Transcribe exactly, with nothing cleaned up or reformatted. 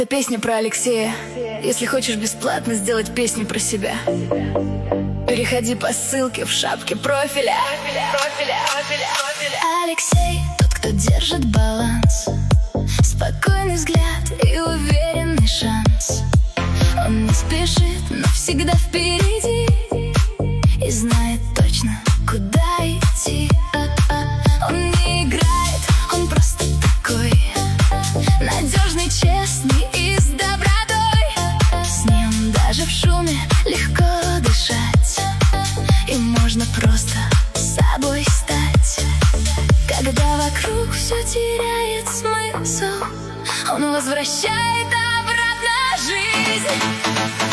Это песня про Алексея. Если хочешь бесплатно сделать песню про себя, переходи по ссылке в шапке профиля. Алексей, тот, кто держит баланс, спокойный взгляд и уверенный шанс. Он не спешит, но всегда впереди и знает точно, куда идти. Он не играет, он просто такой надежный, честный и с добротой. С ним даже в шуме легко дышать, и можно просто собой стать. Когда вокруг все теряет смысл, он возвращает обратно жизнь.